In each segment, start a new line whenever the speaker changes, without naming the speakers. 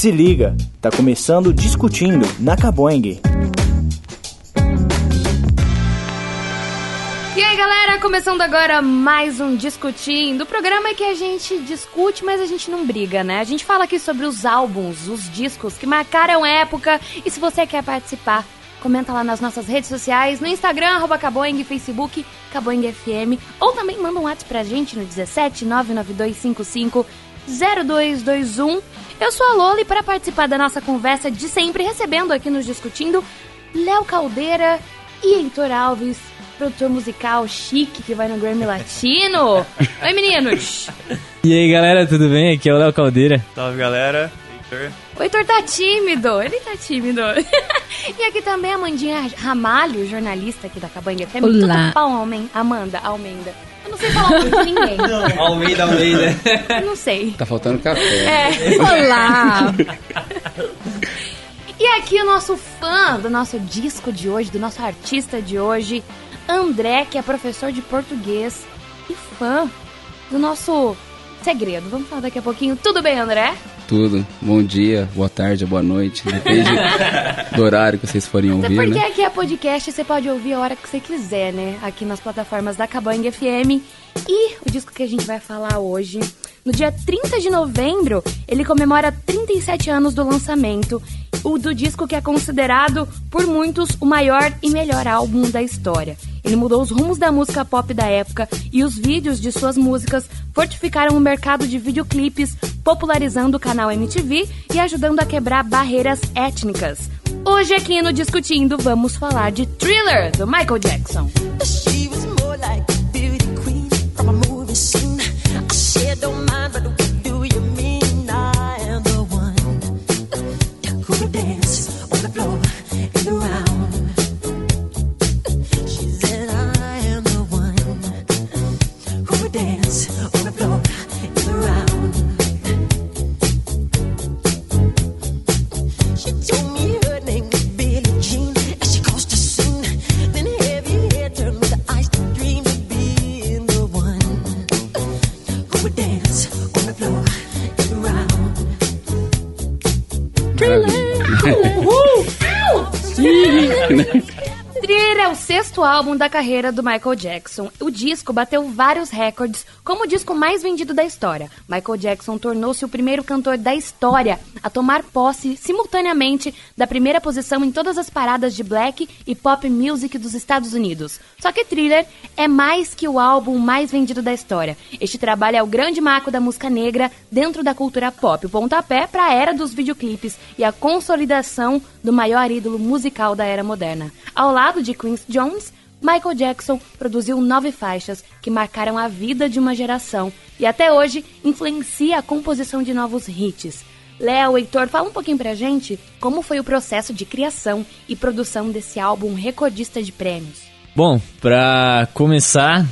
Se liga, tá começando Discutindo na Caboing.
E aí galera, começando agora mais um Discutindo. O programa é que a gente discute, mas a gente não briga, né? A gente fala aqui sobre os álbuns, os discos que marcaram época. E se você quer participar, comenta lá nas nossas redes sociais, no Instagram, @Caboing, Facebook, Caboing FM. Ou também manda um WhatsApp pra gente no 17 99255 0221. Eu sou a Lola e para participar da nossa conversa de sempre, recebendo aqui nos Discutindo, Léo Caldeira e Heitor Alves, produtor musical chique que vai no Grammy Latino. Oi, meninos!
E aí, galera, tudo bem? Aqui é o Léo Caldeira.
Salve, galera. Heitor.
O Heitor tá tímido, ele tá tímido. E aqui também a Amandinha Ramalho, jornalista aqui da Caboing FM.
Olá.
Tudo pau, Amanda, Almeida. Eu não sei falar o nome de ninguém.
Almeida.
Eu não sei.
Tá faltando café.
É.
Olá!
E aqui o nosso fã do nosso disco de hoje, do nosso artista de hoje, André, que é professor de português e fã do nosso segredo. Vamos falar daqui a pouquinho. Tudo bem, André?
Tudo. Bom dia, boa tarde, boa noite. Depende do horário que vocês forem ouvir,
Porque
né?
aqui é podcast, você pode ouvir a hora que você quiser, né? Aqui nas plataformas da Caboing FM. E o disco que a gente vai falar hoje, no dia 30 de novembro, ele comemora 37 anos do lançamento. O do disco que é considerado, por muitos, o maior e melhor álbum da história. Ele mudou os rumos da música pop da época e os vídeos de suas músicas fortificaram o mercado de videoclipes, popularizando o canal MTV e ajudando a quebrar barreiras étnicas. Hoje aqui no Discutindo vamos falar de Thriller, do Michael Jackson.
She was more like a beauty queen from a movie scene. I said, don't mind, but what do you mean? I am the one who would dance on the floor and around. She said, I am the one who would dance on the floor and around. She told me her name was Billie Jean as she crossed the scene. Then heavy hair turned with the ice dream of being the one who would dance on the floor and around.
Thriller é o 6º álbum da carreira do Michael Jackson. O disco bateu vários recordes como o disco mais vendido da história. Michael Jackson tornou-se o primeiro cantor da história a tomar posse simultaneamente da primeira posição em todas as paradas de black e pop music dos Estados Unidos. Só que Thriller é mais que o álbum mais vendido da história. Este trabalho é o grande marco da música negra dentro da cultura pop, o pontapé para a era dos videoclipes e a consolidação do maior ídolo musical da era moderna. Ao lado de Quincy Jones, Michael Jackson produziu 9 faixas que marcaram a vida de uma geração e até hoje influencia a composição de novos hits. Léo, Heitor, fala um pouquinho pra gente como foi o processo de criação e produção desse álbum recordista de prêmios.
Bom, pra começar,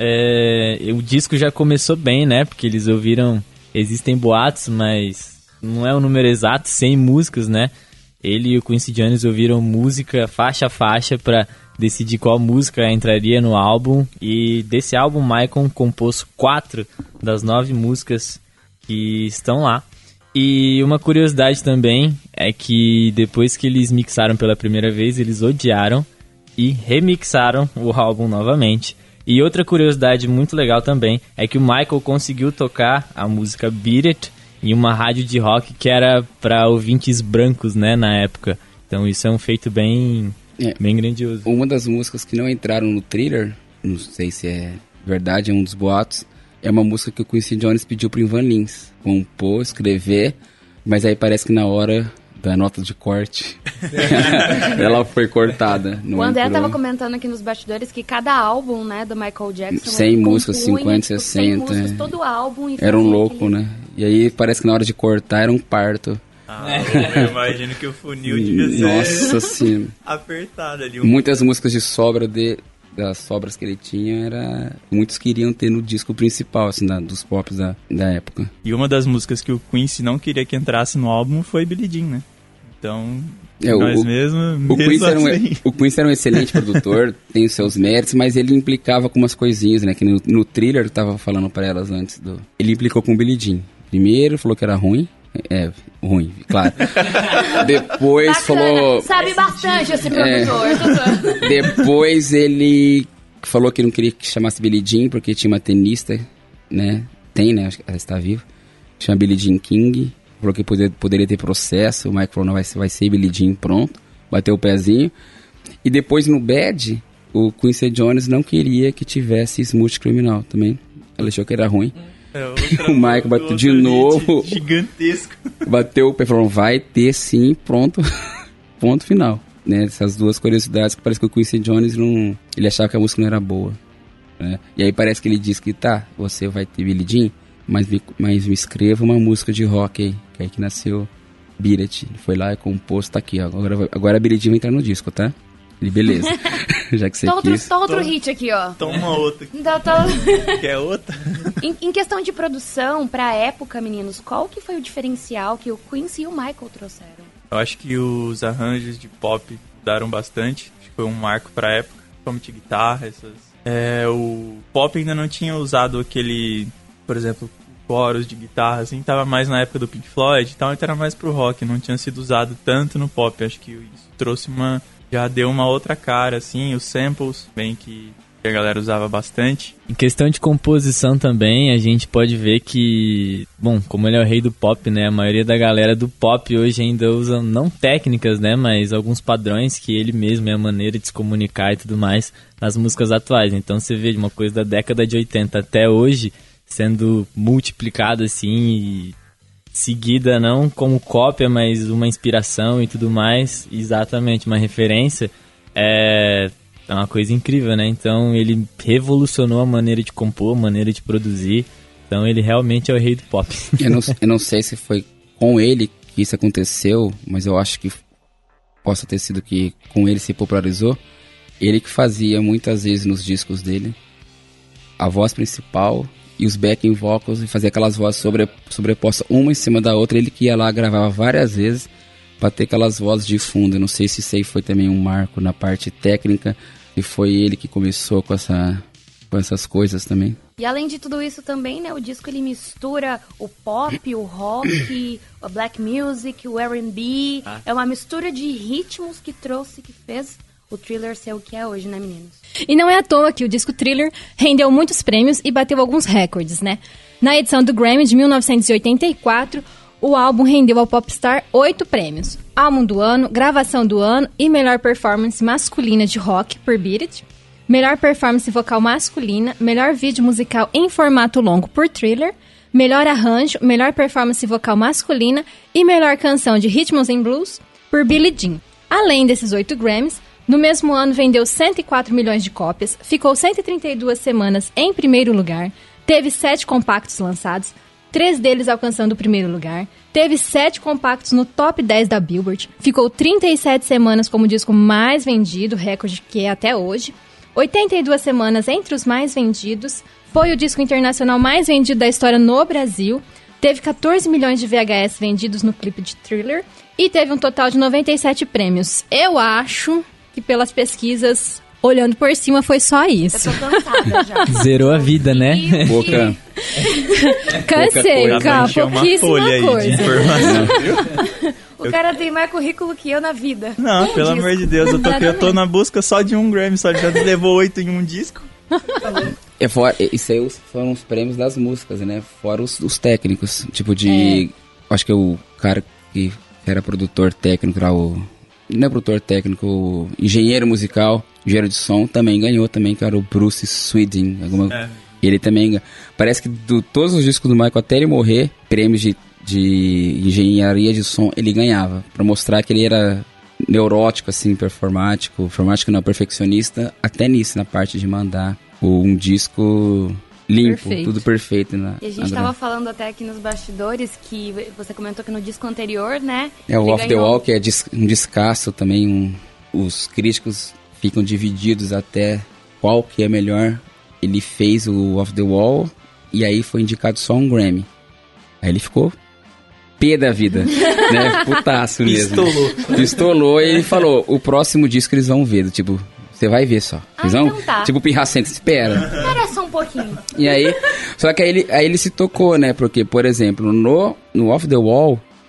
o disco já começou bem, né? Porque eles ouviram, existem boatos, mas não é o número exato, 100 músicas, né? Ele e o Quincy Jones ouviram música faixa a faixa pra decidir qual música entraria no álbum. E desse álbum, Michael compôs 4 das 9 músicas que estão lá. E uma curiosidade também é que depois que eles mixaram pela primeira vez, eles odiaram e remixaram o álbum novamente. E outra curiosidade muito legal também é que o Michael conseguiu tocar a música Beat It em uma rádio de rock que era para ouvintes brancos, né, na época. Então isso é um feito bem grandioso.
Uma das músicas que não entraram no Thriller, não sei se é verdade, é um dos boatos, é uma música que o Quincy Jones pediu pro Ivan Lins compor, escrever, mas aí parece que na hora da nota de corte ela foi cortada.
O André tava comentando aqui nos bastidores que cada álbum, né, do Michael Jackson
100 músicas, 50, 60
100 músicas, todo álbum. E
era um louco, né? E aí parece que na hora de cortar era um parto.
Eu imagino que o funil devia ser
Nossa senhora,
apertado ali.
Muitas músicas de sobra das sobras que ele tinha, muitos queriam ter no disco principal, assim, dos pops da época.
E uma das músicas que o Quincy não queria que entrasse no álbum foi Billie Jean, né? Então,
o Quincy era um excelente produtor, tem os seus méritos, mas ele implicava com umas coisinhas, né? Que no Thriller, eu tava falando pra elas antes ele implicou com o Billie Jean. Primeiro falou que era ruim, Ruim, claro. Depois
Bacana,
falou...
sabe bastante esse produtor.
Depois ele falou que não queria que chamasse Billie Jean, porque tinha uma tenista, né? Acho que ela está viva. Chama Billie Jean King. Falou que poderia ter processo. O Mike falou, não, vai ser Billie Jean, pronto. Bateu o pezinho. E depois no Bad, o Quincy Jones não queria que tivesse Smooth Criminal também. Ela achou que era ruim. O Mike bateu de novo.
Gigantesco.
Bateu o pé e falou, vai ter sim, pronto. Ponto final. Né? Essas duas curiosidades que parece que o Quincy Jones não... Ele achava que a música não era boa. Né? E aí parece que ele disse que você vai ter Billie Jean, mas me escreva uma música de rock aí. Que é aí que nasceu Beat It. Foi lá e compôs, tá aqui, ó. Agora a Billie Jean vai entrar no disco, tá? Ele, beleza. Já que você quis.
Outro hit aqui, ó.
Toma outra. Quer outra?
Em questão de produção, pra época, meninos, qual que foi o diferencial que o Quincy e o Michael trouxeram?
Eu acho que os arranjos de pop mudaram bastante. Acho que foi um marco pra época. Somente guitarra, o pop ainda não tinha usado aquele, por exemplo, coros de guitarra, assim. Tava mais na época do Pink Floyd e tal, então era mais pro rock. Não tinha sido usado tanto no pop. Acho que isso trouxe já deu uma outra cara, assim, os samples, bem que a galera usava bastante.
Em questão de composição também, a gente pode ver que, bom, como ele é o rei do pop, né, a maioria da galera do pop hoje ainda usa, não técnicas, né, mas alguns padrões que ele mesmo é a maneira de se comunicar e tudo mais nas músicas atuais. Então você vê uma coisa da década de 80 até hoje sendo multiplicada, assim, e seguida não como cópia, mas uma inspiração e tudo mais, exatamente, uma referência, é uma coisa incrível, né? Então ele revolucionou a maneira de compor, a maneira de produzir, então ele realmente é o rei do pop.
Eu não sei se foi com ele que isso aconteceu, mas eu acho que possa ter sido que com ele se popularizou. Ele que fazia muitas vezes nos discos dele a voz principal e os backing vocals, e fazia aquelas vozes sobrepostas uma em cima da outra. Ele que ia lá, gravava várias vezes para ter aquelas vozes de fundo. Eu não sei se isso aí foi também um marco na parte técnica, e foi ele que começou com essas coisas também.
E além de tudo isso também, né, o disco ele mistura o pop, o rock, a black music, o R&B. É uma mistura de ritmos que fez o Thriller ser o que é hoje, né, meninos?
E não é à toa que o disco Thriller rendeu muitos prêmios e bateu alguns recordes, né? Na edição do Grammy de 1984, o álbum rendeu ao Popstar 8 prêmios. Álbum do ano, gravação do ano e melhor performance masculina de rock por Beat It. Melhor performance vocal masculina, melhor vídeo musical em formato longo por Thriller. Melhor arranjo, melhor performance vocal masculina e melhor canção de Rhythms and Blues por Billie Jean. Além desses 8 Grammys, no mesmo ano vendeu 104 milhões de cópias, ficou 132 semanas em primeiro lugar, teve 7 compactos lançados, 3 deles alcançando o primeiro lugar, teve 7 compactos no top 10 da Billboard, ficou 37 semanas como o disco mais vendido, recorde que é até hoje, 82 semanas entre os mais vendidos, foi o disco internacional mais vendido da história no Brasil, teve 14 milhões de VHS vendidos no clipe de Thriller e teve um total de 97 prêmios. Eu acho que pelas pesquisas, olhando por cima, foi só isso.
Eu tô cansada já.
Zerou a vida, né?
Pouca.
Cansei, cara, pouquíssima coisa.
O cara tem mais currículo que eu na vida.
Não, pelo amor de Deus, eu tô na busca só de um Grammy, só já levou 8 em um disco.
Isso aí foram os prêmios das músicas, né? Fora os técnicos, tipo de... Acho que o cara que era produtor técnico lá, não é produtor técnico, o engenheiro musical, engenheiro de som, também ganhou também, que era o Bruce Sweden. Ele também... Parece que todos os discos do Michael, até ele morrer, prêmios de engenharia de som, ele ganhava. Pra mostrar que ele era neurótico, assim, performático não, perfeccionista, até nisso, na parte de mandar um disco limpo, perfeito. Tudo perfeito.
E a gente tava falando até aqui nos bastidores que você comentou que no disco anterior, né?
O Off the Wall, que é um descasso também. Os críticos ficam divididos até qual que é melhor. Ele fez o Off the Wall e aí foi indicado só um Grammy. Aí ele ficou pé da vida, né? Putaço mesmo. Pistolou e ele falou, o próximo disco eles vão ver, tipo... Você vai ver só.
Então tá.
Tipo o Pirracento, espera.
Espera só um pouquinho.
E aí, só que aí ele se tocou, né? Porque, por exemplo, no Off the Wall,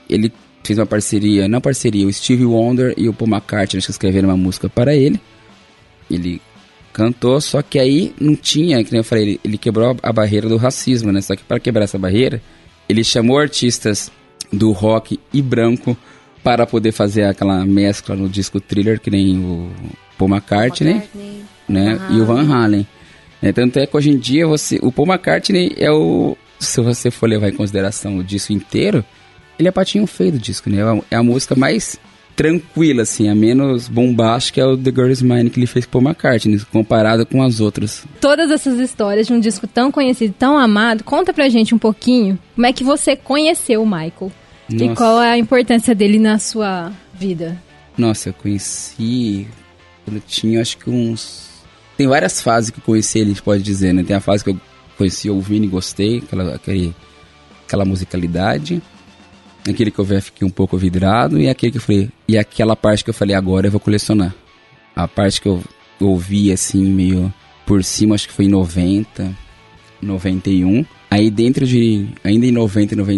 ele fez uma parceria, o Stevie Wonder e o Paul McCartney acho que escreveram uma música para ele. Ele cantou, só que aí não tinha, que nem eu falei, ele quebrou a barreira do racismo, né? Só que para quebrar essa barreira, ele chamou artistas do rock e branco para poder fazer aquela mescla no disco Thriller, que nem o Paul McCartney, né? E o Van Halen. Tanto é que hoje em dia o Paul McCartney é se você for levar em consideração o disco inteiro, ele é patinho feio do disco, né? É a música mais tranquila, assim, a menos bombástica, é o The Girl Is Mine que ele fez com Paul McCartney, comparado com as outras.
Todas essas histórias de um disco tão conhecido, tão amado, conta pra gente um pouquinho como é que você conheceu o Michael. Nossa. E qual é a importância dele na sua vida?
Nossa, eu conheci quando eu tinha, acho que Tem várias fases que eu conheci ele, a gente pode dizer, né? Tem a fase que eu conheci ouvindo e gostei, aquela musicalidade. Aquele que eu fiquei um pouco vidrado, e aquele que eu falei, e aquela parte que eu falei, agora eu vou colecionar. A parte que eu ouvi assim, meio por cima, acho que foi em 90, 91. Aí ainda em 90 e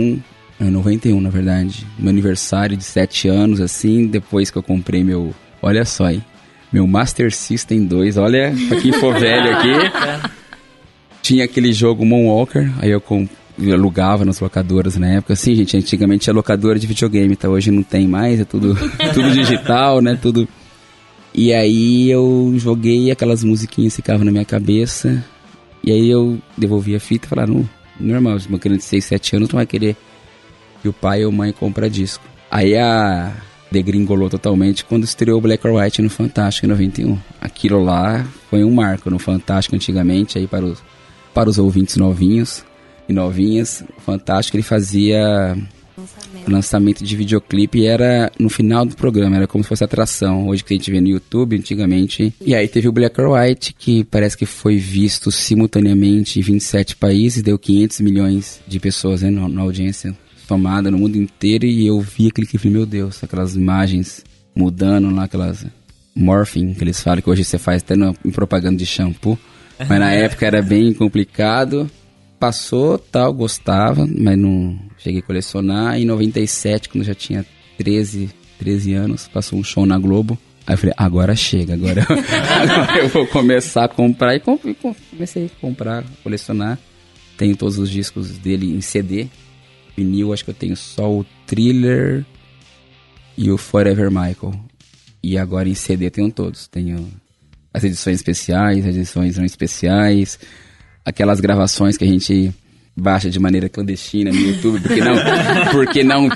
91 na verdade, meu aniversário de 7 anos, assim, depois que eu comprei olha só aí, meu Master System 2, olha, pra quem for velho aqui, tinha aquele jogo Moonwalker, aí eu alugava nas locadoras na época. Assim, gente, antigamente tinha locadora de videogame, tá? Hoje não tem mais, é tudo digital, né? Tudo. E aí eu joguei, aquelas musiquinhas ficavam na minha cabeça. E aí eu devolvi a fita e falava, normal, uma criança de 6, 7 anos não vai querer que o pai ou mãe compra disco. Aí a degringolou totalmente quando estreou o Black or White no Fantástico em 91. Aquilo lá foi um marco no Fantástico antigamente, aí para os ouvintes novinhos e novinhas, o Fantástico ele fazia lançamento de videoclipe e era no final do programa, era como se fosse atração, hoje que a gente vê no YouTube, antigamente. E aí teve o Black or White, que parece que foi visto simultaneamente em 27 países, deu 500 milhões de pessoas, né, na audiência tomada no mundo inteiro, e eu vi aquele que meu Deus, aquelas imagens mudando lá, aquelas morphing que eles falam, que hoje você faz até em propaganda de shampoo, mas na época era bem complicado. Passou, tal, gostava, mas não cheguei a colecionar. Em 97, quando eu já tinha 13 anos, passou um show na Globo. Aí eu falei, agora chega, agora eu vou começar a comprar. E comecei a comprar, colecionar. Tenho todos os discos dele em CD. Vinil, acho que eu tenho só o Thriller e o Forever Michael. E agora em CD eu tenho todos. Tenho as edições especiais, as edições não especiais, aquelas gravações que a gente baixa de maneira clandestina no YouTube, porque não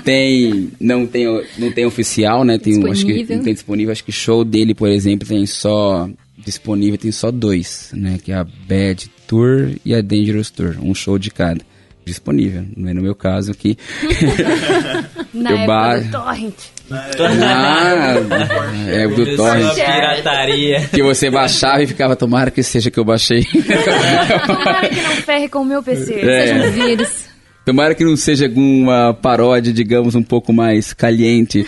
tem oficial, né? Acho que não tem disponível. Acho que show dele, por exemplo, tem só 2, né? Que é a Bad Tour e a Dangerous Tour, um show de cada disponível. Não é no meu caso que
na época do Torrent.
É do Torrent.
Pirataria.
Que você baixava e ficava, tomara que seja que eu baixei.
Tomara que não ferre com o meu PC. Seja um vírus.
Tomara que não seja alguma paródia, digamos, um pouco mais caliente.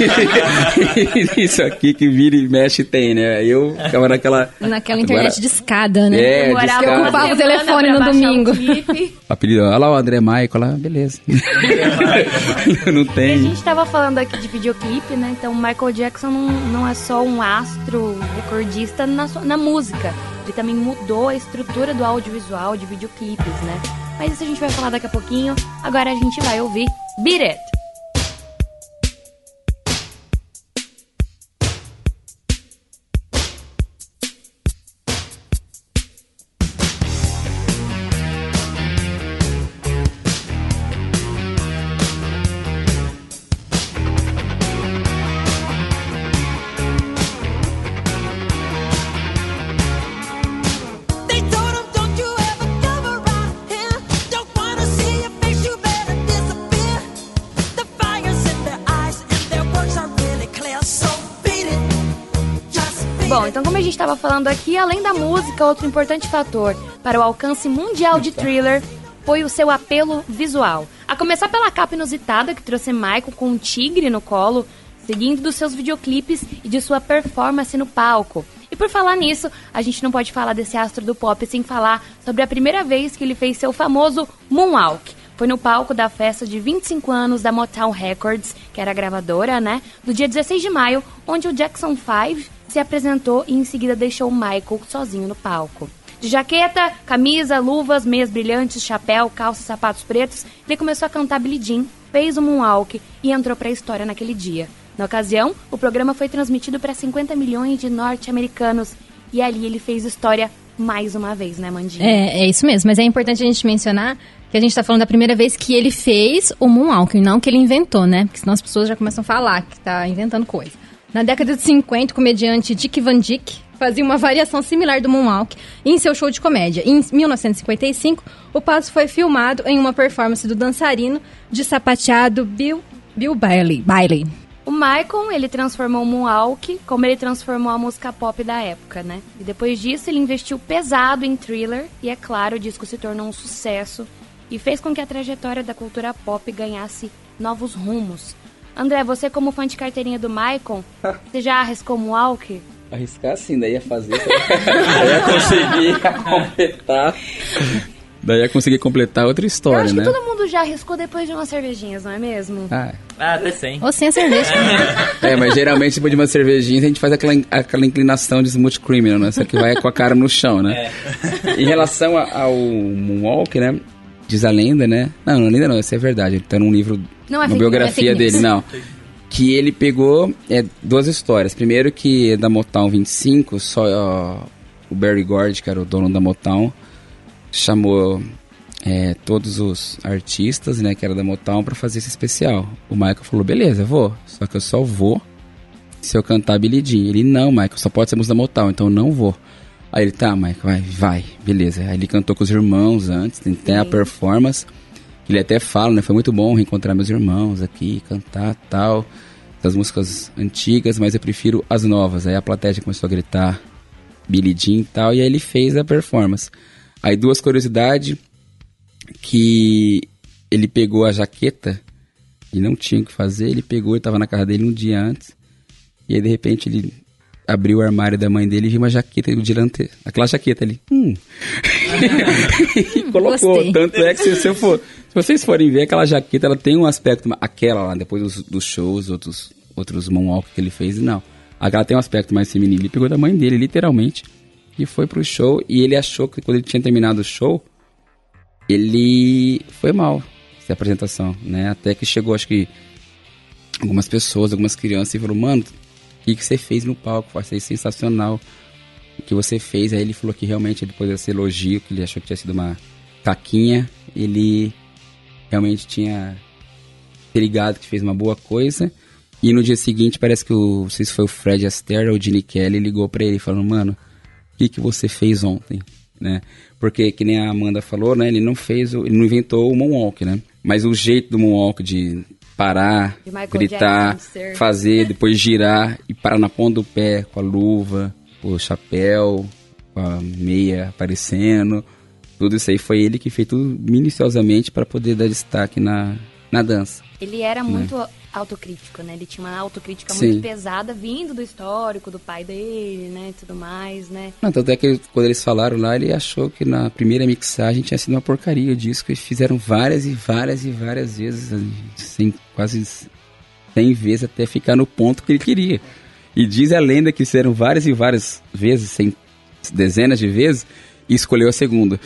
Isso aqui que vira e mexe tem, né? Eu ficava naquela
internet de escada, né?
É, de escada.
Eu ocupava o telefone no domingo.
Apelido, olha lá o André Michael, lá, beleza. Não tem.
A gente tava falando aqui de videoclipe, né? Então o Michael Jackson não é só um astro recordista na música. Ele também mudou a estrutura do audiovisual de videoclipes, né? Mas isso a gente vai falar daqui a pouquinho. Agora a gente vai ouvir Beat It! Bom, então como a gente estava falando aqui, além da música, outro importante fator para o alcance mundial de Thriller foi o seu apelo visual. A começar pela capa inusitada que trouxe Michael com um tigre no colo, seguindo dos seus videoclipes e de sua performance no palco. E por falar nisso, a gente não pode falar desse astro do pop sem falar sobre a primeira vez que ele fez seu famoso Moonwalk. Foi no palco da festa de 25 anos da Motown Records, que era a gravadora, né? Do dia 16 de maio, onde o Jackson 5 se apresentou e em seguida deixou o Michael sozinho no palco. De jaqueta, camisa, luvas, meias brilhantes, chapéu, calça e sapatos pretos, ele começou a cantar Billie Jean, fez o moonwalk e entrou para a história naquele dia. Na ocasião, o programa foi transmitido para 50 milhões de norte-americanos e ali ele fez história mais uma vez, né, Mandinha?
É isso mesmo, mas é importante a gente mencionar que a gente tá falando da primeira vez que ele fez o moonwalk, não que ele inventou, né? Porque senão as pessoas já começam a falar que tá inventando coisa. Na década de 50, o comediante Dick Van Dyke fazia uma variação similar do moonwalk em seu show de comédia. Em 1955, o passo foi filmado em uma performance do dançarino de sapateado Bill Bailey.
O Michael, ele transformou o moonwalk como ele transformou a música pop da época, né? E depois disso, ele investiu pesado em Thriller e, é claro, o disco se tornou um sucesso e fez com que a trajetória da cultura pop ganhasse novos rumos. André, você como fã de carteirinha do Michael, você já arriscou moonwalk?
Arriscar sim, daí ia fazer. Daí ia conseguir completar. Daí ia conseguir completar outra história,
Eu acho
né?
que todo mundo já arriscou depois de umas cervejinhas, não é mesmo?
Ah,
até sem.
Ou sem a cerveja.
mas geralmente depois de uma cervejinha a gente faz aquela inclinação de smooth criminal, né? Só que vai com a cara no chão, né? Em relação ao moonwalk, né? Diz a lenda, né? Não, a lenda não, isso é verdade. Ele tá num livro,
Não é
uma
fake
biografia
news.
dele, não. Que ele pegou duas histórias. Primeiro que da Motown 25, só o Berry Gordy, que era o dono da Motown, chamou todos os artistas, né, que era da Motown, pra fazer esse especial. O Michael falou, beleza, eu vou. Só que eu só vou se eu cantar Billie Jean. Ele, não, Michael, só pode ser música da Motown, então eu não vou. Aí ele, tá, Michael, vai, beleza. Aí ele cantou com os irmãos antes, tem até a performance. Ele até fala, né, foi muito bom reencontrar meus irmãos aqui, cantar tal, das músicas antigas, mas eu prefiro as novas. Aí a plateia começou a gritar Billie Jean e tal, e aí ele fez a performance. Aí duas curiosidades, que ele pegou a jaqueta e não tinha o que fazer, ele pegou, ele tava na casa dele um dia antes, e aí de repente ele abriu o armário da mãe dele e viu uma jaqueta do diante, aquela jaqueta ali. E colocou.
Gostei.
Tanto é que se vocês forem ver, aquela jaqueta, ela tem um aspecto, aquela lá, depois dos shows, outros moonwalk que ele fez, não. Aquela tem um aspecto mais feminino. Ele pegou da mãe dele, literalmente, e foi pro show, e ele achou que quando ele tinha terminado o show, ele foi mal, essa apresentação, né? Até que chegou, acho que, algumas pessoas, algumas crianças, e falou, mano, o que você fez no palco? Foi sensacional o que você fez. Aí ele falou que realmente, depois desse elogio, que ele achou que tinha sido uma caquinha, ele realmente tinha se ligado que fez uma boa coisa. E no dia seguinte, parece que não sei se foi o Fred Astaire ou o Gene Kelly, ligou pra ele falando, mano, o que você fez ontem, né? Porque, que nem a Amanda falou, né, ele não inventou o moonwalk, né? Mas o jeito do moonwalk de parar,
De Michael
gritar,
Jackson ser.
fazer, depois girar e parar na ponta do pé com a luva, o chapéu, com a meia aparecendo, tudo isso aí foi ele que fez tudo minuciosamente para poder dar destaque na dança.
Ele era muito autocrítico, né? Ele tinha uma autocrítica
Sim.
muito pesada, vindo do histórico, do pai dele, né? E tudo mais, né?
Não, tanto é que quando eles falaram lá, ele achou que na primeira mixagem tinha sido uma porcaria o disco. Eles fizeram várias vezes, quase 100 vezes até ficar no ponto que ele queria. E diz a lenda que fizeram várias vezes, dezenas de vezes, e escolheu a segunda.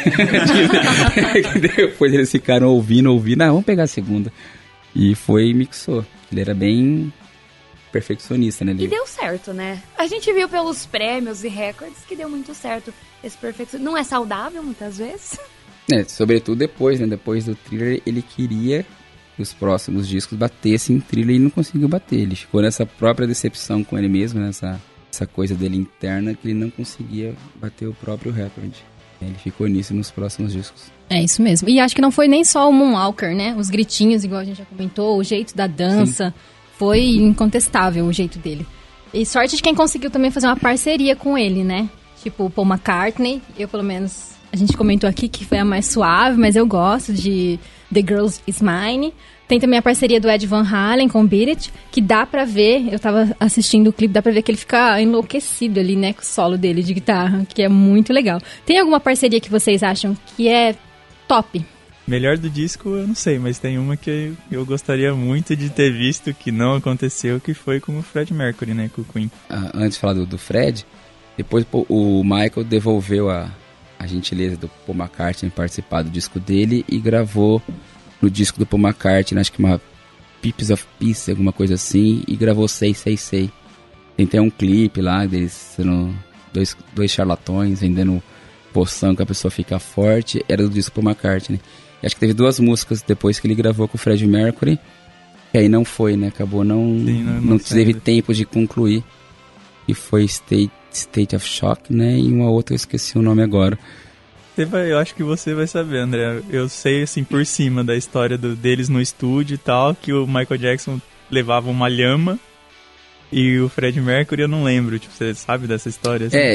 Depois eles ficaram ouvindo, vamos pegar a segunda. E foi e mixou. Ele era bem perfeccionista, né?
E deu certo, né? A gente viu pelos prêmios e recordes que deu muito certo esse perfeccionismo. Não é saudável, muitas vezes.
Sobretudo depois, né? Depois do Thriller, ele queria que os próximos discos batessem em Thriller e não conseguiu bater. Ele ficou nessa própria decepção com ele mesmo, nessa coisa dele interna, que ele não conseguia bater o próprio recorde. Ele ficou nisso nos próximos discos.
É isso mesmo. E acho que não foi nem só o Moonwalker, né? Os gritinhos, igual a gente já comentou, o jeito da dança. Sim. Foi incontestável o jeito dele. E sorte de quem conseguiu também fazer uma parceria com ele, né? Tipo o Paul McCartney. Eu, pelo menos, a gente comentou aqui que foi a mais suave, mas eu gosto de The Girl Is Mine. Tem também a parceria do Ed Van Halen com o Beat It, que dá pra ver, eu tava assistindo o clipe, dá pra ver que ele fica enlouquecido ali, né, com o solo dele de guitarra, que é muito legal. Tem alguma parceria que vocês acham que é top?
Melhor do disco eu não sei, mas tem uma que eu gostaria muito de ter visto, que não aconteceu, que foi com o Fred Mercury, né, com o Queen.
Antes de falar do Fred, depois o Michael devolveu a gentileza do Paul McCartney participar do disco dele e gravou no disco do Paul McCartney, acho que uma Pips of Peace, alguma coisa assim, e gravou Say, Say, Say. Tem até um clipe lá deles sendo dois charlatões vendendo poção que a pessoa fica forte, era do disco do Paul McCartney. E acho que teve 2 músicas depois que ele gravou com o Freddie Mercury, que aí não foi, né? Acabou não teve tempo de concluir. E foi State of Shock, né? E uma outra eu esqueci o nome agora.
Eu acho que você vai saber, André. Eu sei, assim, por cima da história deles no estúdio e tal, que o Michael Jackson levava uma lhama e o Fred Mercury eu não lembro. Tipo, você sabe dessa história? Assim?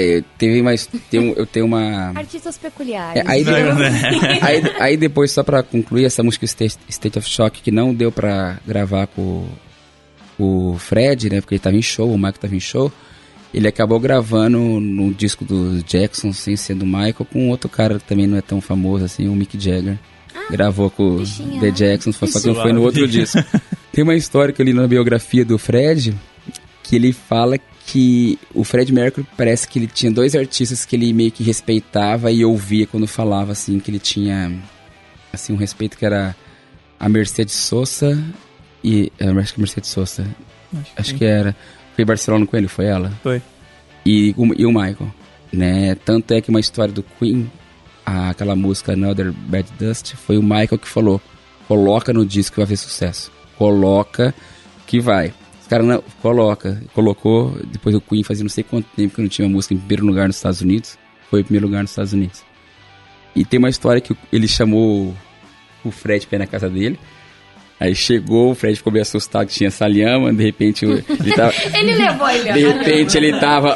Eu tenho uma...
Artistas peculiares.
Aí depois, só pra concluir, essa música State of Shock, que não deu pra gravar com o Fred, né? Porque ele tava em show, o Michael tava em show. Ele acabou gravando no disco do Jackson, sem ser do Michael, com outro cara que também não é tão famoso assim, o Mick Jagger. Gravou com o The Jacksons, só que não foi no outro disco. Tem uma história que eu li na biografia do Fred, que ele fala que o Fred Mercury parece que ele tinha 2 artistas que ele meio que respeitava e ouvia quando falava, assim, que ele tinha assim, um respeito, que era a Mercedes Sosa e... acho que Mercedes Sosa. Acho que era... Foi Barcelona com ele, foi ela?
Foi.
E o Michael, né? Tanto é que uma história do Queen, aquela música Another Bad Dust, foi o Michael que falou: coloca no disco que vai ter sucesso. Coloca que vai. Os caras não... Colocou, depois o Queen fazia não sei quanto tempo que não tinha uma música em primeiro lugar nos Estados Unidos. Foi em primeiro lugar nos Estados Unidos. E tem uma história que ele chamou o Fred pra ir na casa dele. Aí chegou, o Fred ficou meio assustado que tinha essa lhama, de repente ele tava...
Ele levou a lhama.
De repente ele tava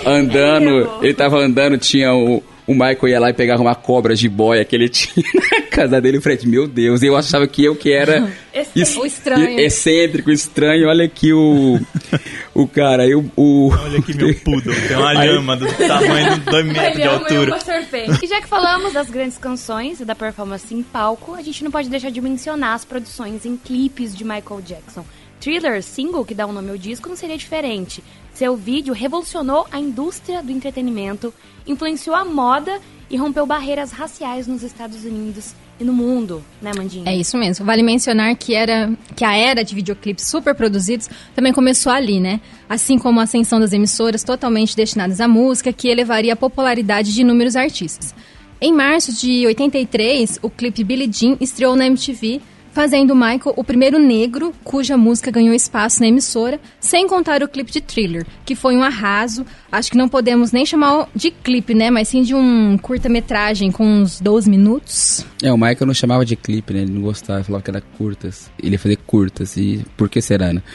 andando, tinha o Michael ia lá e pegava uma cobra de boia que ele tinha na casa dele. O Fred, meu Deus, eu achava que era
o estranho.
Excêntrico, estranho. Olha aqui o cara,
olha aqui meu poodle, tem uma lhama do tamanho de 2 metros de altura.
E já que falamos das grandes canções e da performance em palco, a gente não pode deixar de mencionar as produções em clipes de Michael Jackson. Thriller, single que dá o nome ao disco, não seria diferente. Seu vídeo revolucionou a indústria do entretenimento, influenciou a moda e rompeu barreiras raciais nos Estados Unidos e no mundo, né, Mandinha?
É isso mesmo. Vale mencionar que a era de videoclipes super produzidos também começou ali, né? Assim como a ascensão das emissoras totalmente destinadas à música, que elevaria a popularidade de inúmeros artistas. Em março de 83, o clipe Billie Jean estreou na MTV, fazendo Michael o primeiro negro cuja música ganhou espaço na emissora, sem contar o clipe de Thriller, que foi um arraso. Acho que não podemos nem chamar de clipe, né? Mas sim de um curta-metragem com uns 12 minutos.
O Michael não chamava de clipe, né? Ele não gostava, falava que era curtas. Ele ia fazer curtas, e por que será, né?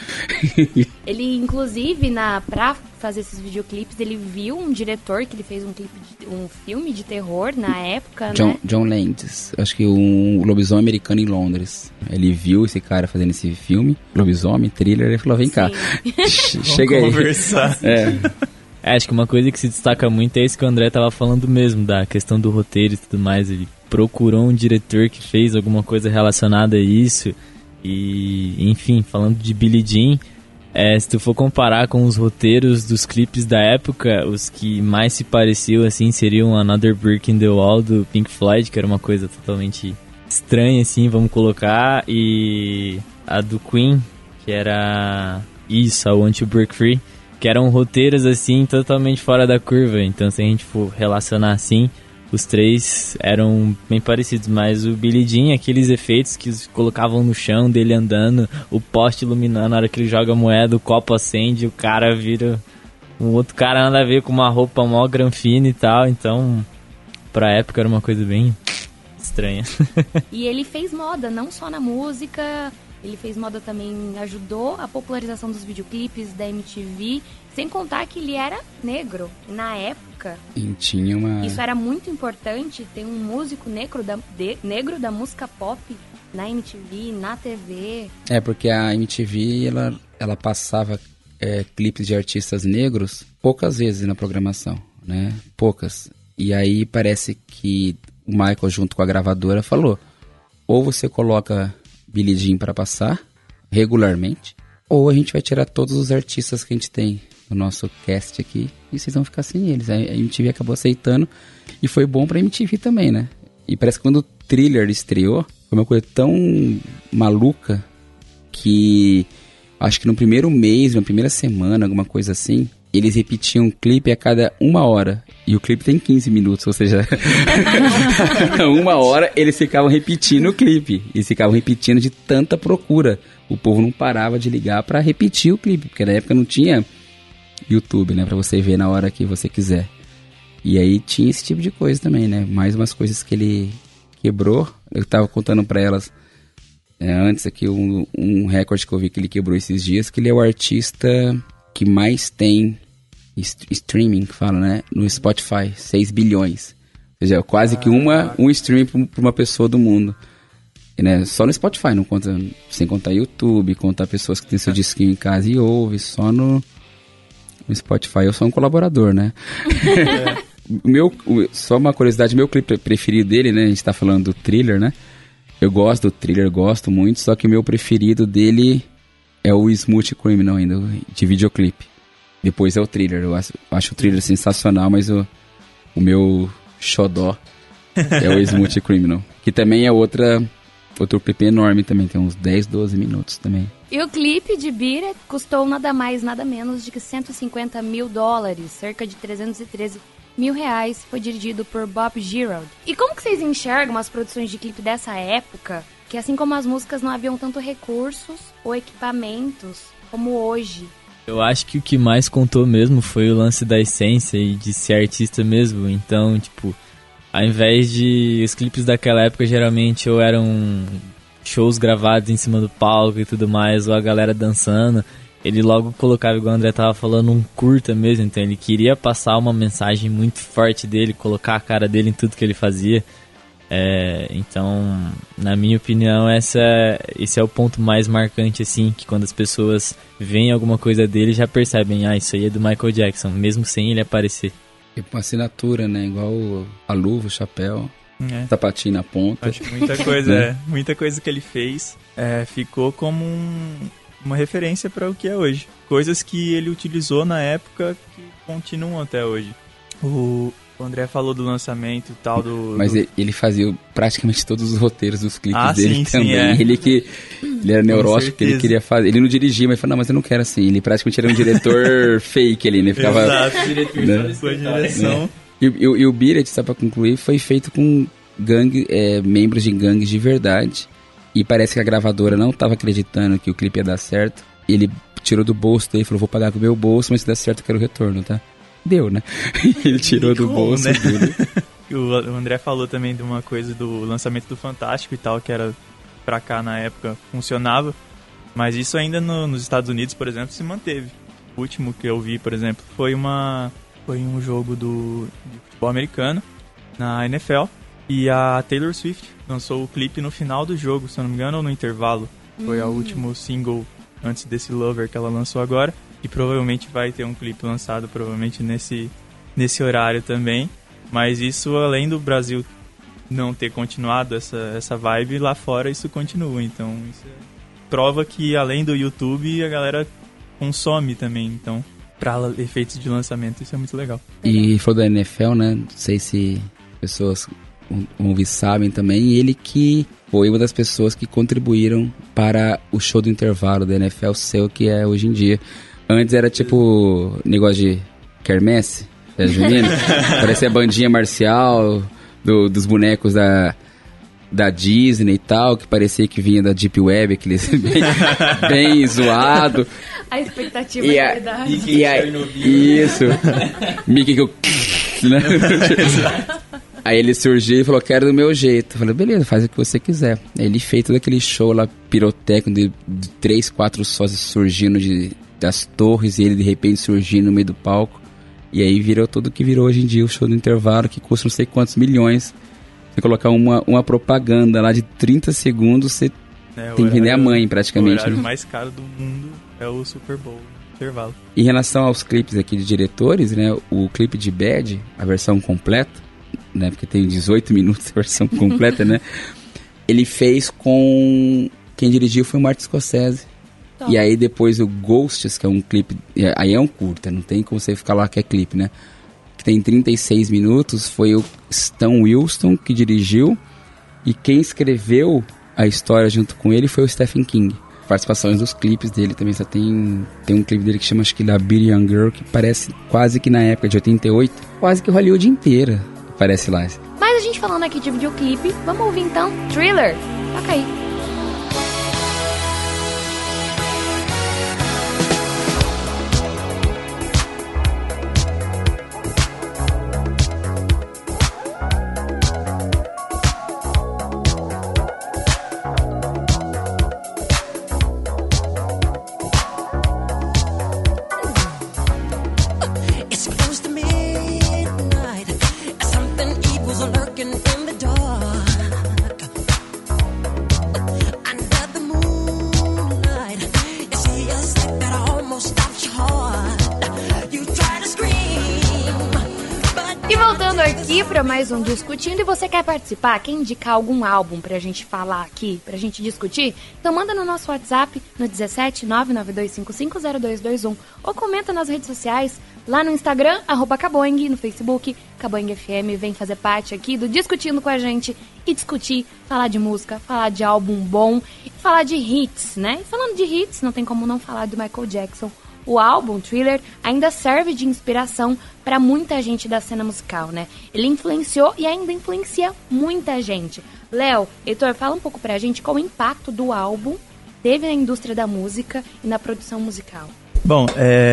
Ele, inclusive, pra fazer esses videoclipes, ele viu um diretor que ele fez um filme de terror na época, né?
John Landis, acho que um lobisomem americano em Londres. Ele viu esse cara fazendo esse filme, lobisomem, Thriller, ele falou, vem cá, chega aí.
Conversar.
Acho que uma coisa que se destaca muito é isso que o André tava falando mesmo, da questão do roteiro e tudo mais. Ele procurou um diretor que fez alguma coisa relacionada a isso. E, enfim, falando de Billie Jean, se tu for comparar com os roteiros dos clipes da época, os que mais se pareciam, assim, seriam Another Brick in the Wall do Pink Floyd, que era uma coisa totalmente estranha, assim, vamos colocar, e a do Queen, que era isso, I Want to Break Free, que eram roteiros, assim, totalmente fora da curva. Então, se a gente for relacionar assim, os três eram bem parecidos, mas o Billie Jean, aqueles efeitos que colocavam no chão dele andando, o poste iluminando, na hora que ele joga a moeda, o copo acende, o cara vira... Um outro cara anda a ver com uma roupa mó granfina e tal, então, pra época era uma coisa bem estranha.
E ele fez moda, não só na música, ele fez moda também, ajudou a popularização dos videoclipes da MTV, sem contar que ele era negro. Na época, isso era muito importante, ter um músico negro da música pop na MTV, na TV.
Porque a MTV, ela passava clipes de artistas negros poucas vezes na programação, né? Poucas. E aí parece que o Michael, junto com a gravadora, falou: ou você coloca Billie Jean pra passar regularmente, ou a gente vai tirar todos os artistas que a gente tem no nosso cast aqui e vocês vão ficar sem eles. A MTV acabou aceitando e foi bom pra MTV também, né? E parece que quando o Thriller estreou, foi uma coisa tão maluca que acho que no primeiro mês, na primeira semana, alguma coisa assim, eles repetiam um clipe a cada 1 hora. E o clipe tem 15 minutos, ou seja, 1 hora eles ficavam repetindo o clipe. Eles ficavam repetindo de tanta procura. O povo não parava de ligar pra repetir o clipe, porque na época não tinha YouTube, né, pra você ver na hora que você quiser. E aí tinha esse tipo de coisa também, né, mais umas coisas que ele quebrou. Eu tava contando pra elas antes aqui um recorde que eu vi que ele quebrou esses dias, que ele é o artista que mais tem streaming, que fala, né, no Spotify, 6 bilhões. Ou seja, quase que um stream pra uma pessoa do mundo. E, né, só no Spotify, não conta, sem contar YouTube, contar pessoas que têm seu disquinho em casa e ouve, só no Spotify. Eu sou um colaborador, né? Só uma curiosidade, meu clipe preferido dele, né, a gente tá falando do Thriller, né? Eu gosto do Thriller, gosto muito, só que o meu preferido dele é o Smooth Criminal ainda, de videoclipe. Depois é o Thriller, eu acho o Thriller sensacional, mas o meu xodó é o Smooth Criminal. Que também é outro clipe enorme também, tem uns 10, 12 minutos também.
E o clipe de Beat It custou nada mais, nada menos de que $150 mil, cerca de 313 mil reais, foi dirigido por Bob Girald. E como que vocês enxergam as produções de clipe dessa época, que assim como as músicas não haviam tanto recursos ou equipamentos como hoje?
Eu acho que o que mais contou mesmo foi o lance da essência e de ser artista mesmo. Então, tipo, ao invés de... Os clipes daquela época geralmente ou eram shows gravados em cima do palco e tudo mais, ou a galera dançando. Ele logo colocava, igual o André tava falando, um curta mesmo. Então ele queria passar uma mensagem muito forte dele, colocar a cara dele em tudo que ele fazia. Então, na minha opinião, esse é o ponto mais marcante, assim, que quando as pessoas veem alguma coisa dele, já percebem, isso aí é do Michael Jackson, mesmo sem ele aparecer.
Tipo uma assinatura, né, igual a luva, o chapéu, sapatinho na ponta.
Acho que muita coisa, muita coisa que ele fez ficou como uma referência para o que é hoje. Coisas que ele utilizou na época que continuam até hoje. O André falou do lançamento e tal
Mas ele fazia praticamente todos os roteiros dos clipes dele
sim,
também.
Sim,
ele era neurótico, ele queria fazer. Ele não dirigia, mas falou, não, mas eu não quero assim. Ele praticamente era um diretor fake ali, né? Ficava,
exato, diretor, né? Sua direção.
E o Beat It, só pra concluir, foi feito com membros de gangues de verdade. E parece que a gravadora não tava acreditando que o clipe ia dar certo. Ele tirou do bolso dele e falou, vou pagar com o meu bolso, mas se der certo eu quero o retorno, tá? Deu, né? Ele tirou do bolso, né?
O André falou também de uma coisa do lançamento do Fantástico e tal, que era pra cá na época, funcionava. Mas isso ainda nos Estados Unidos, por exemplo, se manteve. O último que eu vi, por exemplo, foi um jogo de futebol americano na NFL. E a Taylor Swift lançou o clipe no final do jogo, se eu não me engano, ou no intervalo. Foi o último single antes desse Lover que ela lançou agora. E provavelmente vai ter um clipe lançado provavelmente nesse horário também. Mas isso, além do Brasil não ter continuado essa vibe, lá fora isso continua. Então isso prova que além do YouTube a galera consome também. Então, para efeitos de lançamento, isso é muito legal.
E falou da NFL, né? Não sei se pessoas ouvir sabem também. Ele que foi uma das pessoas que contribuíram para o show do intervalo da NFL ser o que é hoje em dia. Antes era tipo negócio de quermesse, junina. Parecia a bandinha marcial dos bonecos da Disney e tal, que parecia que vinha da Deep Web, aqueles bem zoado.
A expectativa é verdade.
Isso. Mickey que eu... Aí ele surgiu e falou, quero do meu jeito. Eu falei, beleza, faz o que você quiser. Aí ele fez todo aquele show lá, pirotécnico, de 3, 4 sócios surgindo das torres, e ele de repente surgindo no meio do palco. E aí virou tudo que virou hoje em dia o show do intervalo, que custa não sei quantos milhões. Você colocar uma propaganda lá de 30 segundos, você tem que vender a mãe praticamente.
O horário mais caro do mundo é o Super Bowl, intervalo.
Em relação aos clipes aqui de diretores, né, o clipe de Bad, a versão completa, né, porque tem 18 minutos a versão completa, né, ele fez com... Quem dirigiu foi o Martin Scorsese. E aí depois o Ghosts, que é um clipe... Aí é um curta, não tem como você ficar lá que é clipe, né? Que tem 36 minutos, foi o Stan Winston que dirigiu. E quem escreveu a história junto com ele foi o Stephen King. Participações dos clipes dele também, só tem um clipe dele que chama, acho que da Beauty Young Girl, que parece quase que na época de 88, quase que Hollywood inteira aparece lá.
Mas a gente falando aqui de videoclipe, vamos ouvir então Thriller. Toca aí.
It's close to midnight. Something evil's lurking in the dark. Under the moonlight, you see a sight that almost stops your heart. You try to scream, but
E voltando aqui para mais um Discutindo, e você quer participar? Quer indicar algum álbum pra gente falar aqui, pra gente discutir? Então manda no nosso WhatsApp no 17 992550221 ou comenta nas redes sociais, lá no Instagram, @Caboing, no Facebook, Caboing FM, vem fazer parte aqui do Discutindo com a gente e discutir, falar de música, falar de álbum bom, e falar de hits, né? E falando de hits, não tem como não falar do Michael Jackson. O álbum Thriller ainda serve de inspiração para muita gente da cena musical, né? Ele influenciou e ainda influencia muita gente. Léo, Heitor, fala um pouco pra gente qual o impacto do álbum teve na indústria da música e na produção musical.
Bom,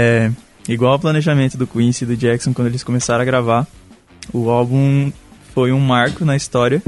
igual ao planejamento do Quincy e do Jackson quando eles começaram a gravar, o álbum foi um marco na história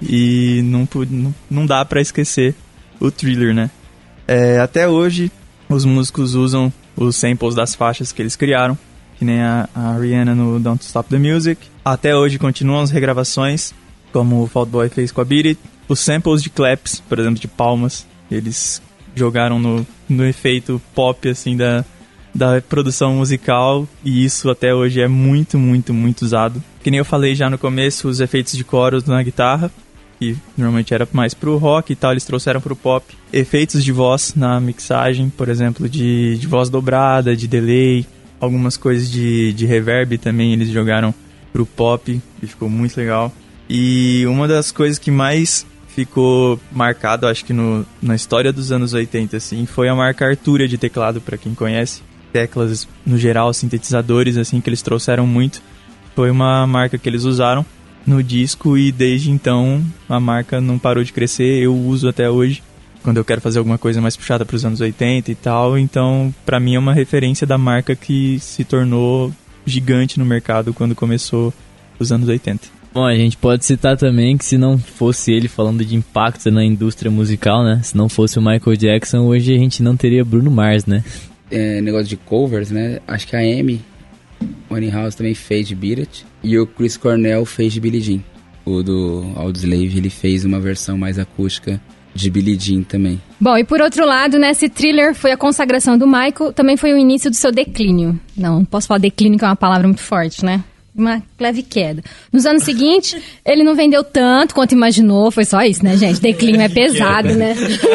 e não dá pra esquecer o Thriller, né? Até hoje, os músicos usam os samples das faixas que eles criaram, que nem a Rihanna no Don't Stop the Music. Até hoje continuam as regravações, como o Fault Boy fez com a Beat It. Os samples de claps, por exemplo, de palmas, eles jogaram no efeito pop, assim, da produção musical, e isso até hoje é muito, muito, muito usado. Que nem eu falei já no começo, os efeitos de coros na guitarra, que normalmente era mais pro rock e tal, eles trouxeram pro pop. Efeitos de voz na mixagem, por exemplo, de voz dobrada, de delay, algumas coisas de reverb também eles jogaram pro pop e ficou muito legal. E uma das coisas que mais ficou marcado, acho que na história dos anos 80, assim, foi a marca Arturia de teclado, pra quem conhece. Teclas, no geral, sintetizadores, assim, que eles trouxeram muito. Foi uma marca que eles usaram no disco e desde então a marca não parou de crescer. Eu uso até hoje quando eu quero fazer alguma coisa mais puxada para os anos 80 e tal. Então, pra mim é uma referência da marca que se tornou gigante no mercado quando começou os anos 80.
Bom, a gente pode citar também que se não fosse ele falando de impacto na indústria musical, né? Se não fosse o Michael Jackson, hoje a gente não teria Bruno Mars, né?
Negócio de covers, né? Acho que a Amy Winehouse também fez de Beat It. E o Chris Cornell fez de Billie Jean. O do Audioslave, ele fez uma versão mais acústica de Billie Jean também.
Bom, e por outro lado, né, esse Thriller foi a consagração do Michael, também foi o início do seu declínio. Não posso falar declínio, que é uma palavra muito forte, né? Uma leve queda. Nos anos seguintes, ele não vendeu tanto quanto imaginou. Foi só isso, né, gente? Declínio é pesado, né?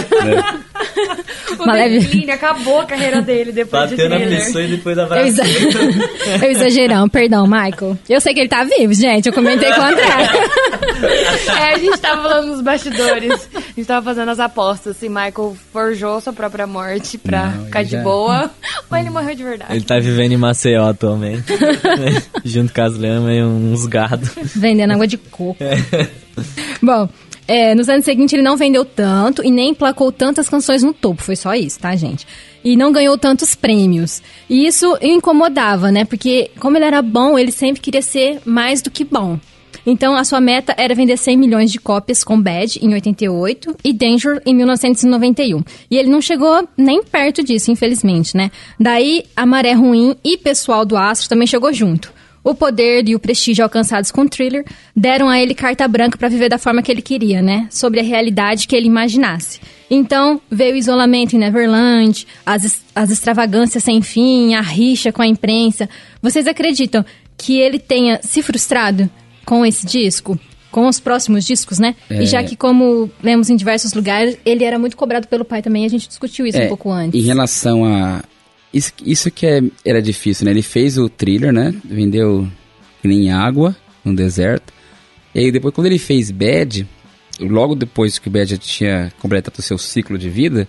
O declínio acabou a carreira dele depois de
Bateu na
Thriller.
pessoa e depois abraçou.
Eu exagerão, perdão, Michael. Eu sei que ele tá vivo, gente. Eu comentei o contrário.
A gente tava falando nos bastidores. A gente tava fazendo as apostas se Michael forjou sua própria morte pra
Não,
ficar
ele
de
já-
boa ou ele morreu de verdade.
Ele tá vivendo em Maceió atualmente. Junto com as lamas e uns gados.
Vendendo água de coco. Bom, nos anos seguintes ele não vendeu tanto e nem emplacou tantas canções no topo. Foi só isso, tá, gente? E não ganhou tantos prêmios. E isso o incomodava, né? Porque como ele era bom, ele sempre queria ser mais do que bom. Então, a sua meta era vender 100 milhões de cópias com Bad em 88 e Danger em 1991. E ele não chegou nem perto disso, infelizmente, né? Daí, a Maré Ruim e pessoal do Astro também chegou junto. O poder e o prestígio alcançados com o Thriller deram a ele carta branca para viver da forma que ele queria, né? Sobre a realidade que ele imaginasse. Então, veio o isolamento em Neverland, as extravagâncias sem fim, a rixa com a imprensa. Vocês acreditam que ele tenha se frustrado com esse disco? com os próximos discos, né? E já que, como lemos em diversos lugares, ele era muito cobrado pelo pai também, a gente discutiu isso um pouco antes.
Em relação a... Isso que era difícil, né? Ele fez o Thriller, né? Vendeu que nem água no deserto. E aí depois, quando ele fez Bad, logo depois que o Bad já tinha completado o seu ciclo de vida,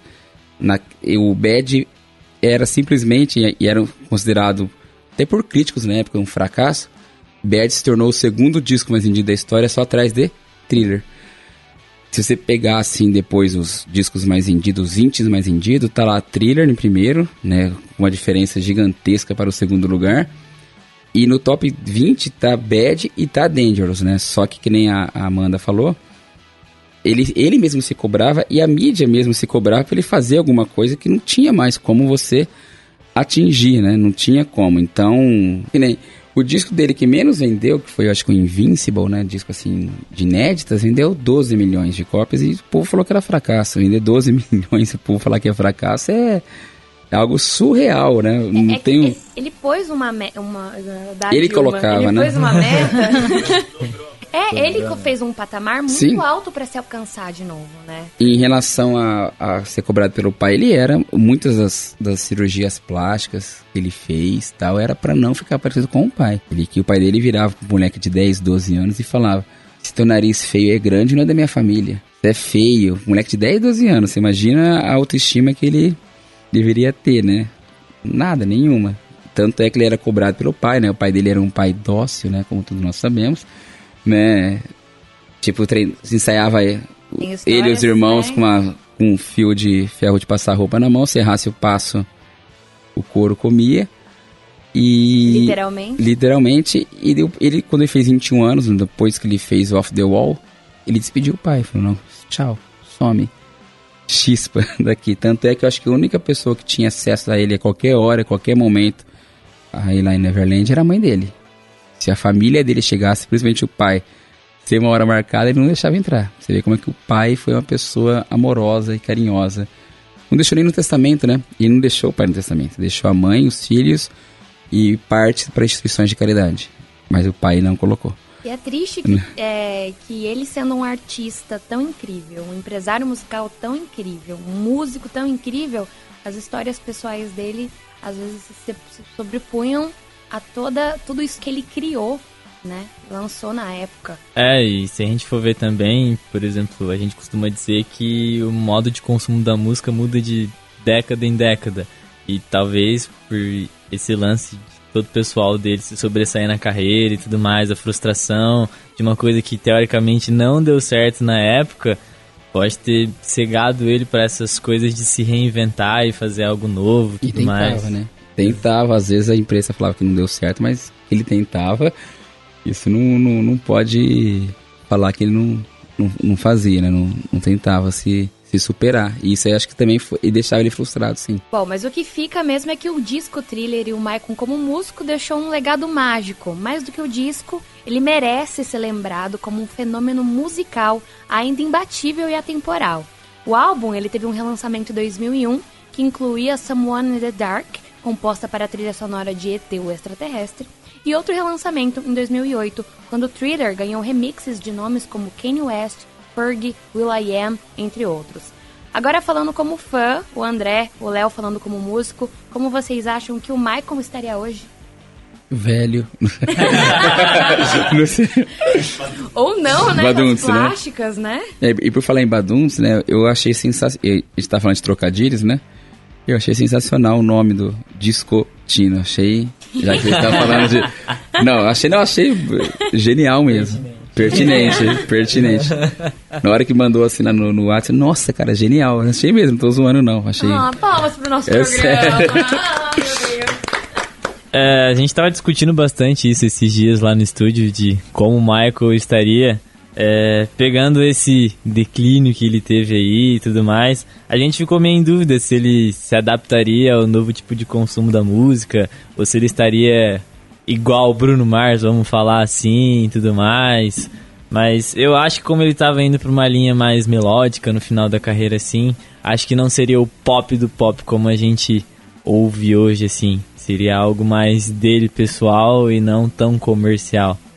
o Bad era simplesmente, e era considerado, até por críticos na época, um fracasso. Bad se tornou o segundo disco mais vendido da história, só atrás de Thriller. Se você pegar, assim, depois os discos mais vendidos, os 20 mais vendidos, tá lá Thriller em primeiro, né, com uma diferença gigantesca para o segundo lugar. E no top 20 tá Bad e tá Dangerous, né, só que nem a Amanda falou, ele mesmo se cobrava e a mídia mesmo se cobrava para ele fazer alguma coisa que não tinha mais como você atingir, né, não tinha como. Então, que nem... O disco dele que menos vendeu, que foi, eu acho que o Invincible, né? Disco, assim, de inéditas, vendeu 12 milhões de cópias e o povo falou que era fracasso. Vender 12 milhões e o povo falar que é fracasso é algo surreal, né? Não tem
ele pôs uma
ele colocava,
ele
né?
Pôs uma meta. Ele fez um patamar muito alto para se alcançar de novo, né?
E em relação a ser cobrado pelo pai, ele era... Muitas das cirurgias plásticas que ele fez, tal, era para não ficar parecido com o pai. Que o pai dele virava com um moleque de 10, 12 anos e falava: se teu nariz feio é grande, não é da minha família. Você é feio. Moleque de 10, 12 anos. Você imagina a autoestima que ele deveria ter, né? Nada, nenhuma. Tanto é que ele era cobrado pelo pai, né? O pai dele era um pai dócil, né? Como todos nós sabemos. Né? Tipo, se ensaiava ele e os irmãos, né? com um fio de ferro de passar roupa na mão, se errasse o passo, o couro comia. E literalmente. E ele, quando ele fez 21 anos, depois que ele fez Off the Wall, ele despediu o pai, falou: não, tchau, some, chispa daqui. Tanto é que eu acho que a única pessoa que tinha acesso a ele a qualquer hora, a qualquer momento, aí lá em Neverland, era a mãe dele. Se a família dele chegasse, principalmente o pai, sem uma hora marcada, ele não deixava entrar. Você vê como é que o pai foi uma pessoa amorosa e carinhosa. Não deixou nem no testamento, né? E não deixou o pai no testamento. Deixou a mãe, os filhos e parte para instituições de caridade. Mas o pai não colocou.
E é triste que ele, sendo um artista tão incrível, um empresário musical tão incrível, um músico tão incrível, as histórias pessoais dele às vezes se sobrepunham a tudo isso que ele criou, né? Lançou na época.
E se a gente for ver também, por exemplo, a gente costuma dizer que o modo de consumo da música muda de década em década. E talvez por esse lance de todo o pessoal dele se sobressair na carreira e tudo mais, a frustração de uma coisa que teoricamente não deu certo na época, pode ter cegado ele para essas coisas de se reinventar e fazer algo novo e tudo mais.
Né? Tentava, às vezes a imprensa falava que não deu certo, mas ele tentava. Isso não pode falar que ele não fazia, né? Não tentava se superar. E isso aí acho que também deixava ele frustrado, sim.
Bom, mas o que fica mesmo é que o disco Thriller e o Michael como músico deixou um legado mágico. Mais do que o disco, ele merece ser lembrado como um fenômeno musical ainda imbatível e atemporal. O álbum ele teve um relançamento em 2001 que incluía Someone in the Dark, composta para a trilha sonora de E.T. o Extraterrestre, e outro relançamento em 2008, quando Thriller ganhou remixes de nomes como Kanye West, Fergie, will.i.am, entre outros. Agora falando como fã, o André, o Léo falando como músico, como vocês acham que o Michael estaria hoje?
Velho.
Ou não, né?
Baduntz,
as plásticas, né?
E por falar em Baduntz, né? Eu achei sensacional. A gente tá falando de trocadilhos, né? Eu achei sensacional o nome do Discotino. Achei... Já que ele tá falando de... achei genial mesmo. Pertinente. Na hora que mandou assim no WhatsApp, nossa, cara, genial. Achei mesmo, não tô zoando não. Achei...
palmas pro nosso programa.
Sério.
Meu Deus.
A gente tava discutindo bastante isso esses dias lá no estúdio, de como o Michael estaria pegando esse declínio que ele teve aí e tudo mais. A gente ficou meio em dúvida se ele se adaptaria ao novo tipo de consumo da música, ou se ele estaria igual o Bruno Mars, vamos falar assim e tudo mais. Mas eu acho que como ele tava indo pra uma linha mais melódica no final da carreira, assim, acho que não seria o pop do pop como a gente ouve hoje, assim. Seria algo mais dele pessoal e não tão comercial.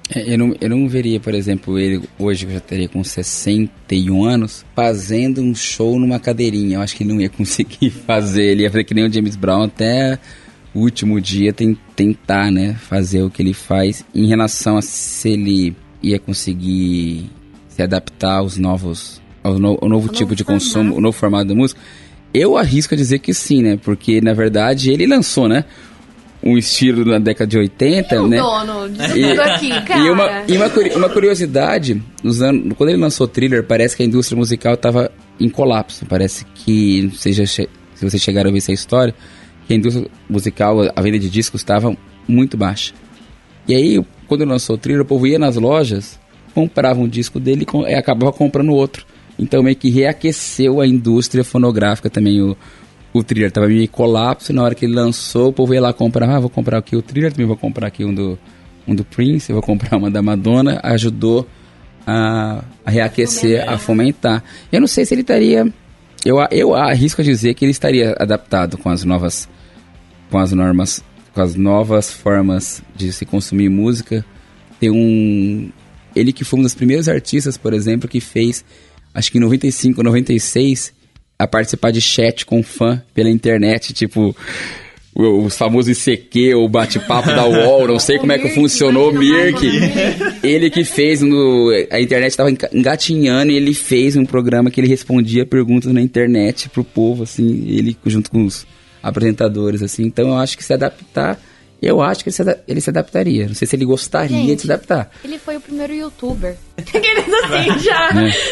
Eu não veria, por exemplo, ele hoje, que eu já teria com 61 anos, fazendo um show numa cadeirinha. Eu acho que ele não ia conseguir fazer. Ele ia fazer que nem o James Brown até o último dia tentar, né, fazer o que ele faz. Em relação a se ele ia conseguir se adaptar aos novos, ao novo tipo de consumo, o novo formato da música, eu arrisco a dizer que sim, né? Porque, na verdade, ele lançou, né, um estilo na década de 80, né?
Dono disso tudo aqui, cara.
E uma curiosidade, quando ele lançou Thriller, parece que a indústria musical estava em colapso. Parece que, não sei se vocês chegaram a ver essa história, que a indústria musical, a venda de discos estava muito baixa. E aí, quando ele lançou Thriller, o povo ia nas lojas, comprava um disco dele e acabava comprando outro. Então, meio que reaqueceu a indústria fonográfica também, o Thriller estava meio em colapso, e na hora que ele lançou, o povo ia lá comprar, vou comprar aqui o Thriller, também vou comprar aqui um do Prince, eu vou comprar uma da Madonna, ajudou a reaquecer, a fomentar. Eu não sei se ele estaria, eu arrisco a dizer que ele estaria adaptado com as novas normas, com as novas formas de se consumir música. Ele que foi um dos primeiros artistas, por exemplo, que fez, acho que em 95, 96, a participar de chat com fã pela internet, tipo os famosos ICQ, o bate-papo da UOL, não sei como é que funcionou, o Mirk. Ele que fez, a internet estava engatinhando, e ele fez um programa que ele respondia perguntas na internet pro povo, assim, ele junto com os apresentadores, assim. Então eu acho que eu acho que ele se adaptaria. Não sei se ele gostaria de se adaptar.
Ele foi o primeiro youtuber. Aqueles assim, já.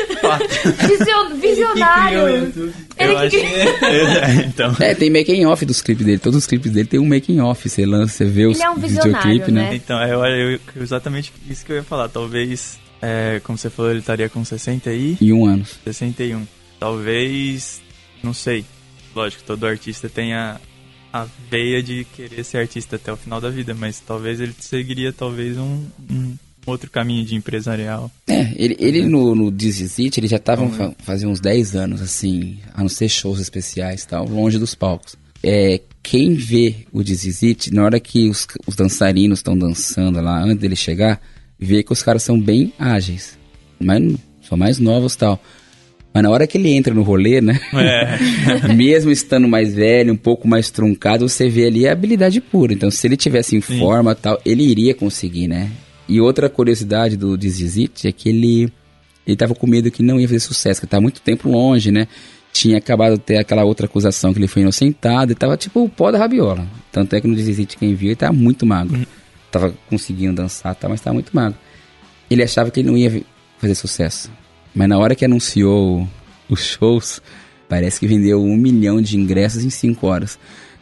Visionário.
Então.
Tem making off dos clipes dele. Todos os clipes dele tem um making off. Você lança, você vê os videoclipes, né?
Então, exatamente isso que eu ia falar. Talvez, como você falou, ele estaria com 61
anos.
61. Talvez, não sei. Lógico, todo artista tem a veia de querer ser artista até o final da vida, mas talvez ele seguiria um outro caminho de empresarial.
Ele no This Is It, ele já estava fazia uns 10 anos, assim, a não ser shows especiais e tal, longe dos palcos. Quem vê o This Is It, na hora que os dançarinos estão dançando lá, antes dele chegar, vê que os caras são bem ágeis, mas são mais novos e tal. Mas na hora que ele entra no rolê, né? Mesmo estando mais velho, um pouco mais truncado, você vê ali a habilidade pura. Então, se ele tivesse em forma e tal, ele iria conseguir, né? E outra curiosidade do This Is It é que ele tava com medo que não ia fazer sucesso, que tava muito tempo longe, né? Tinha acabado de ter aquela outra acusação que ele foi inocentado e tava tipo o pó da rabiola. Tanto é que no This Is It, quem viu, ele tava muito magro. Tava conseguindo dançar, mas tava muito magro. Ele achava que ele não ia fazer sucesso. Mas na hora que anunciou os shows, parece que vendeu 1 milhão de ingressos em 5 horas.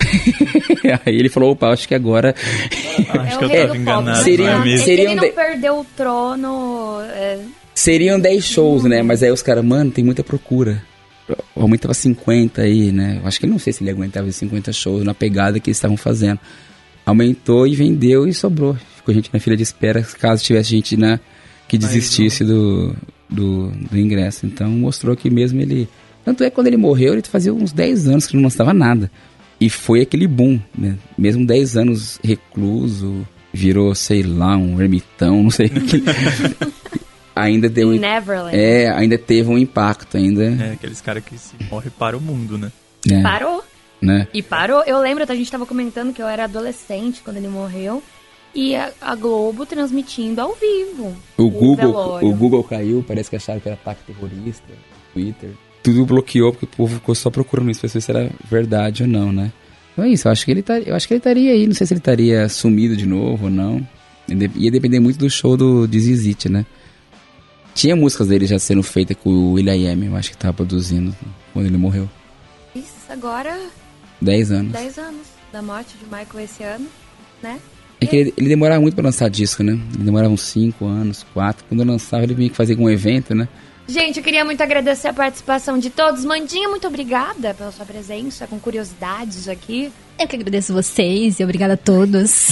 Aí ele falou, opa, acho que agora...
acho que eu tava enganado.
Ele não perdeu o trono...
Seriam 10 shows, né? Mas aí os caras, mano, tem muita procura. Aumentava 50 aí, né? Eu acho que não sei se ele aguentava 50 shows na pegada que eles estavam fazendo. Aumentou e vendeu e sobrou. Ficou gente na fila de espera, caso tivesse gente que desistisse do ingresso. Então mostrou que mesmo ele... Tanto é que quando ele morreu, ele fazia uns 10 anos que não lançava nada. E foi aquele boom, né? Mesmo 10 anos recluso, virou, sei lá, um ermitão, não sei o que. Ainda deu...
Neverland.
Ainda teve um impacto, ainda.
Aqueles caras que se morre para o mundo, né?
Parou.
Né?
E parou. Eu lembro, a gente tava comentando que eu era adolescente quando ele morreu. E a Globo transmitindo ao vivo.
O Google caiu, parece que acharam que era ataque terrorista, Twitter. Tudo bloqueou porque o povo ficou só procurando isso pra ver se era verdade ou não, né? Então é isso, eu acho que ele estaria aí, não sei se ele estaria sumido de novo ou não. Ia depender muito do show do This Is It, né? Tinha músicas dele já sendo feitas com o will.i.am, eu acho que tava produzindo quando ele morreu.
Isso, agora...
10 anos.
10 anos da morte de Michael esse ano, né?
É que ele demorava muito pra lançar disco, né? Ele demorava uns 5 anos, 4. Quando eu lançava, ele vinha que fazer algum evento, né?
Gente, eu queria muito agradecer a participação de todos. Mandinha, muito obrigada pela sua presença, com curiosidades aqui.
Eu que agradeço vocês e obrigada a todos.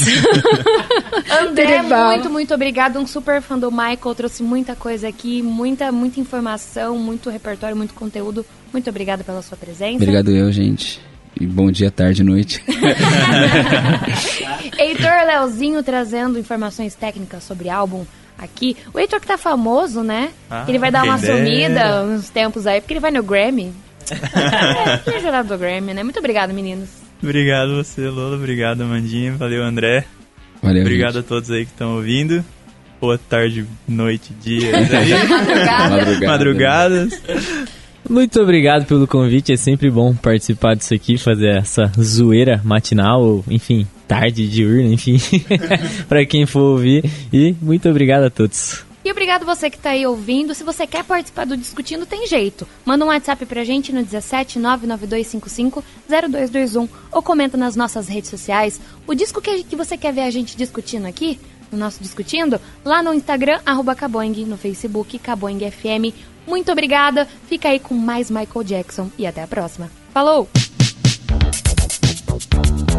André, muito obrigada. Um super fã do Michael, trouxe muita coisa aqui, muita informação, muito repertório, muito conteúdo. Muito obrigada pela sua presença.
Obrigado eu, gente. E bom dia, tarde e noite.
Heitor Leozinho trazendo informações técnicas sobre álbum aqui. O Heitor que tá famoso, né? Ele vai dar uma sumida uns tempos aí, porque ele vai no Grammy. Ele é jurado do Grammy, né? Muito obrigado, meninos.
Obrigado você, Lola. Obrigado, Amandinha. Valeu, André.
Valeu,
Obrigado
gente.
a todos aí que estão ouvindo. Boa tarde, noite, dia, madrugadas.
Muito obrigado pelo convite, é sempre bom participar disso aqui, fazer essa zoeira matinal, ou enfim, tarde, diurna, enfim, pra quem for ouvir. E muito obrigado a todos.
E obrigado você que tá aí ouvindo. Se você quer participar do Discutindo, tem jeito. Manda um WhatsApp pra gente no 17 99255 0221 ou comenta nas nossas redes sociais o disco que você quer ver a gente discutindo aqui, no nosso Discutindo, lá no Instagram, @Caboing, no Facebook, Caboing FM. Muito obrigada, fica aí com mais Michael Jackson e até a próxima. Falou!